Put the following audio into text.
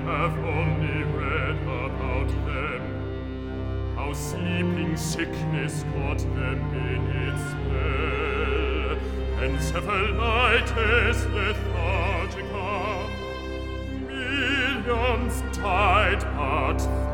have only read about them, how sleeping sickness caught them in its spell, encephalitis lethargica. Millions died, but